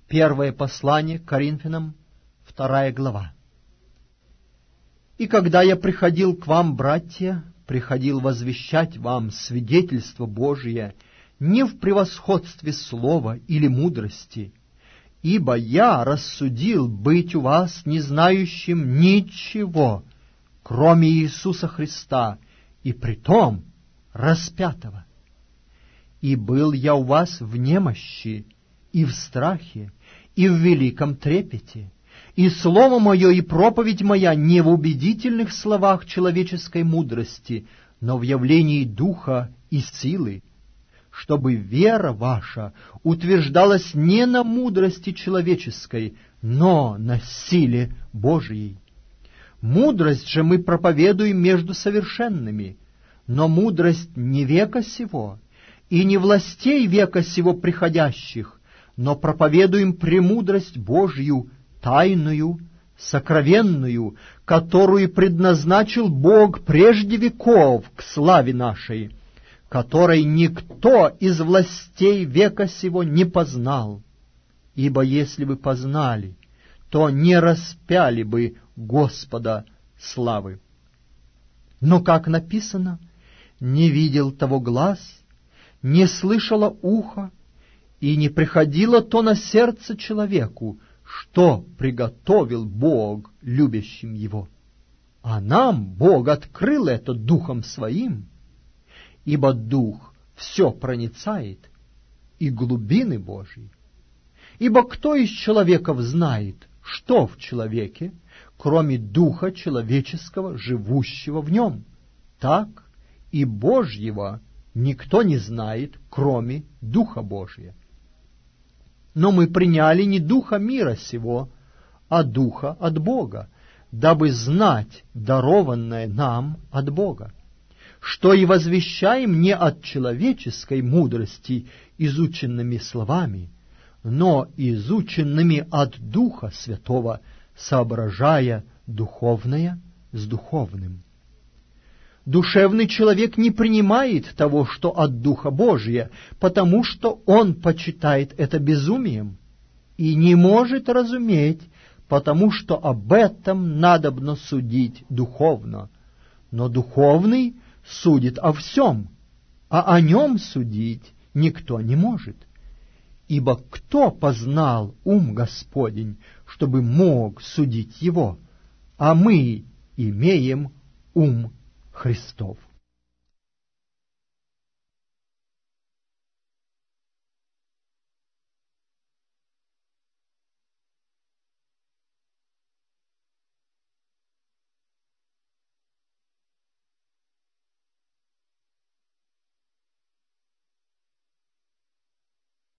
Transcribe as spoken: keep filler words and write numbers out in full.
Первое послание к Коринфянам, вторая глава. «И когда я приходил к вам, братья, приходил возвещать вам свидетельство Божие не в превосходстве слова или мудрости, ибо я рассудил быть у вас не знающим ничего, кроме Иисуса Христа, и притом распятого. И был я у вас в немощи, и в страхе, и в великом трепете, и слово мое и проповедь моя не в убедительных словах человеческой мудрости, но в явлении духа и силы, чтобы вера ваша утверждалась не на мудрости человеческой, но на силе Божией. Мудрость же мы проповедуем между совершенными, но мудрость не века сего, и не властей века сего приходящих, но проповедуем премудрость Божью, тайную, сокровенную, которую предназначил Бог прежде веков к славе нашей, которой никто из властей века сего не познал. Ибо если бы познали, то не распяли бы Господа славы. Но, как написано, не видел того глаз, не слышало ухо, и не приходило то на сердце человеку, что приготовил Бог любящим его. А нам Бог открыл это Духом Своим, ибо Дух все проницает, и глубины Божьи. Ибо кто из человеков знает, что в человеке, кроме Духа человеческого, живущего в нем? Так и Божьего никто не знает, кроме Духа Божия. Но мы приняли не духа мира сего, а духа от Бога, дабы знать дарованное нам от Бога, что и возвещаем не от человеческой мудрости изученными словами, но изученными от Духа Святого, соображая духовное с духовным. Душевный человек не принимает того, что от Духа Божия, потому что он почитает это безумием, и не может разуметь, потому что об этом надобно судить духовно. Но духовный судит о всем, а о нем судить никто не может. Ибо кто познал ум Господень, чтобы мог судить его? А мы имеем ум Христов.